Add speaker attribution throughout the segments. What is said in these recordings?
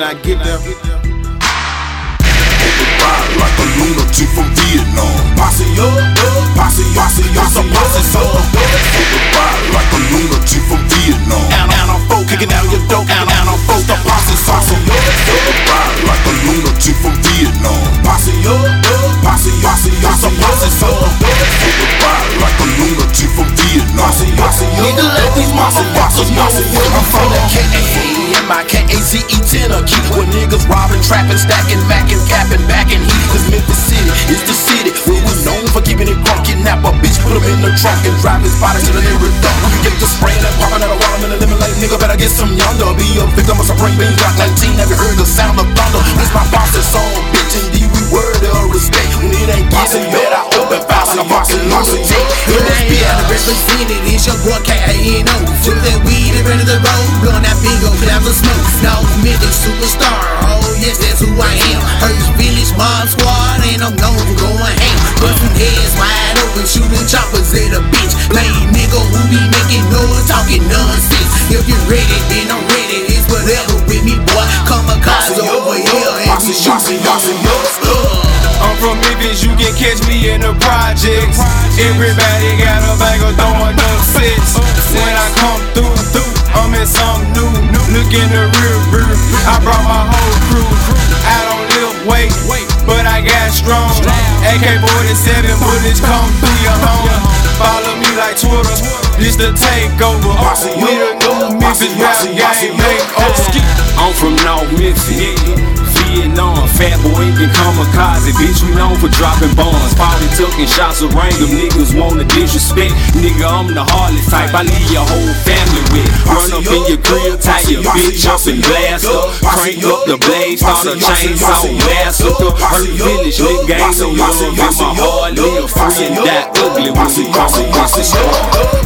Speaker 1: I get there.
Speaker 2: Ride like a lunatic from Vietnam.
Speaker 1: Posse up, posse, posse, posse, posse up.
Speaker 2: Ride like a lunatic from Vietnam.
Speaker 1: And I'm folk kicking out your dope. And I'm folk the posse sauce.
Speaker 2: Ride like a lunatic from Vietnam.
Speaker 1: Posse up, posse, posse, posse, posse up.
Speaker 2: Ride like a lunatic from Vietnam.
Speaker 1: Nigga, let these motherfuckers know where I'm from. The K-A-M-I-K-A-Z-E Tennessee, where niggas robbing, trapping, stacking, macking, capping, backing heat. Cause Memphis City is the city where we're known for keeping it crunk. Kidnap a bitch, put him in the trunk and drive his body to the nearest dump. Get the spraying and popping out a water in the lemon lane. Nigga better get some younger. Be a victim of Supreme Beans, Rock 19. Have you heard the sound of thunder? It's my boss's song, bitch. Indeed, we worthy of respect. When it ain't getting better, I open fast like a boxing lunatic.
Speaker 3: It's your boy K-A-N-O. Took that weed and ready to roll. Blowing that bingo, clouds of smoke. No mythic superstar. Oh yes, that's who I am. Hurts Village Mob Squad, and I'm known for going ham. Bustin' heads wide open, shooting choppers at a bitch. Lame nigga who be making noise, talking nonsense. If you're ready, then I'm ready. It's whatever with me, boy. Kamikaze over here, and we shooting
Speaker 4: I'm from Memphis, you can catch me in the projects. Everybody got a bag of throwing up sets. When I come through, I'm in something new. Look in the rear view, I brought my whole crew. I don't live weight, but I got strong. AK-47 bullets come through your home. Follow me like Twitter, this the takeover. We the new Memphis rap game makeover.
Speaker 5: I'm from North Memphis, Vietnam, fat boy and kamikaze, bitch, we known for dropping bombs. Probably taking shots of random niggas wanna disrespect. Nigga, I'm the hardest type, I leave your whole family with. Run up in your crib, tie your bitch up and blast her. Crank up the blade, start a chainsaw massacre. Hurt Village, nigga, ain't no love in my heart. Live free and die ugly when we come against the store.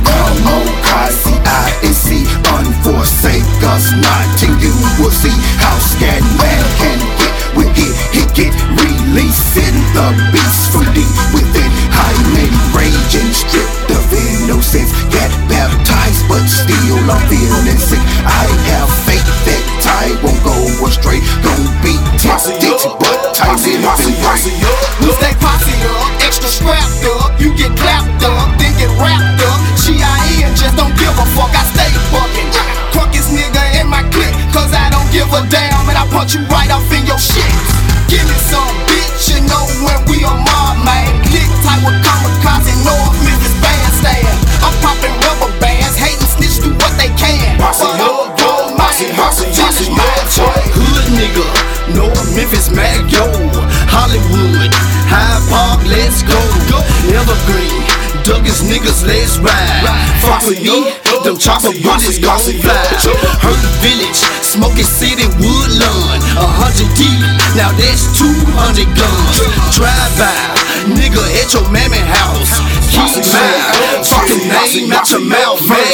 Speaker 2: M-O-K-C-I-N-C, unforsake us not, till you will see how scared man can get. When it get released in the beast from deep within. High-made rage and stripped of innocence. Got baptized but still I'm feeling sick. I have faith that time won't go astray. Gon' be tempted but tight in the way.
Speaker 3: We stay posse up, extra strapped up. You get clapped up, then get wrapped up. G.I.N. just don't give a fuck, I stay bucking. Quickest nigga in my clique, cause I don't give a damn. And I punch you right off in your shit. Give me some bitch, you know when we on mob, man. Click tight with kamikaze, North Memphis bandstand. I'm popping rubber bands, hating snitch do what they can. But I'm a grown man, this is my choice.
Speaker 1: Hood nigga, North Memphis, Mag, yo. Hollywood, Hyde Park, let's go. Evergreen, Douglas niggas, let's ride. Fuck with me, them chopper bullets gon' fly. Hurt Village, Smoky City, Woodlawn, 100 deep, now that's 200 guns. Drive by, nigga at your mammy house. Keep mine, fucking name out your mouth, man.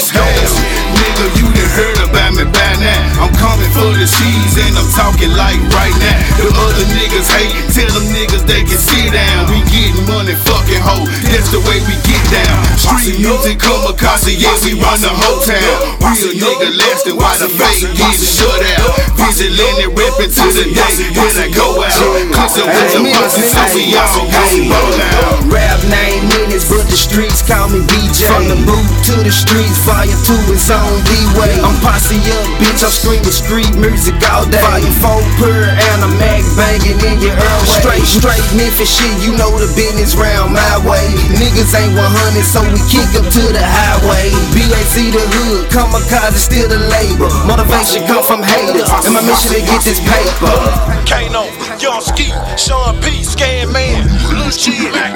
Speaker 4: Nigga, you done heard about me by now. I'm coming for the cheese and I'm talking like right now. The other niggas hate, tell them niggas they can sit down. We getting money, fucking hoe, that's the way we get down. Street music, kamikaze, yeah, we run the whole town. Real nigga lasting while the fake getting shut out. Vigilante reppin' to the day when I go out. Cause the with the buses, so we all gon' roll out.
Speaker 3: Rap name Menace, but the streets call me BJ. From the boot to the streets, volume 2 is on D-Way. I'm posse up, bitch, I'm screaming street music all day. Volume 4 per and a mag banging in your airway. Straight Memphis shit, you know the business round my way. Niggas ain't 100, so we kick up to the highway. BAC the hood, kamikaze still the labor. Motivation come from haters, and my mission to get this paper.
Speaker 1: Kano, Young Ski, Sean P, Scan Man, Lil G,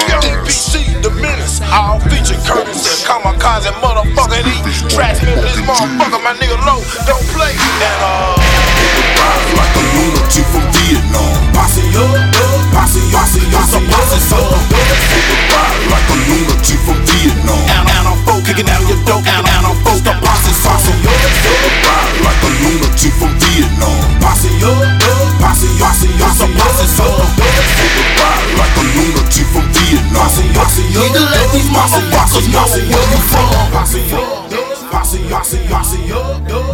Speaker 1: DPC, The Menace, all featuring Curtis and kamikaze, motherfucking E. Tracks in this motherfucker, my nigga Low, don't play. And
Speaker 2: Ride like a lunatic from Vietnam.
Speaker 1: posse up, posse, posse, posse, posse up.
Speaker 2: Ride like a lunatic from Vietnam.
Speaker 1: And I'm folk kicking out your dope, and I'm folk the posse sauce.
Speaker 2: Ride like a lunatic from Vietnam.
Speaker 1: Posse up, posse, posse, posse, posse up.
Speaker 2: Ride like a lunatic from Vietnam.
Speaker 1: Nigga, let these motherfuckers know where you from. Posse up, posse, posse, posse up.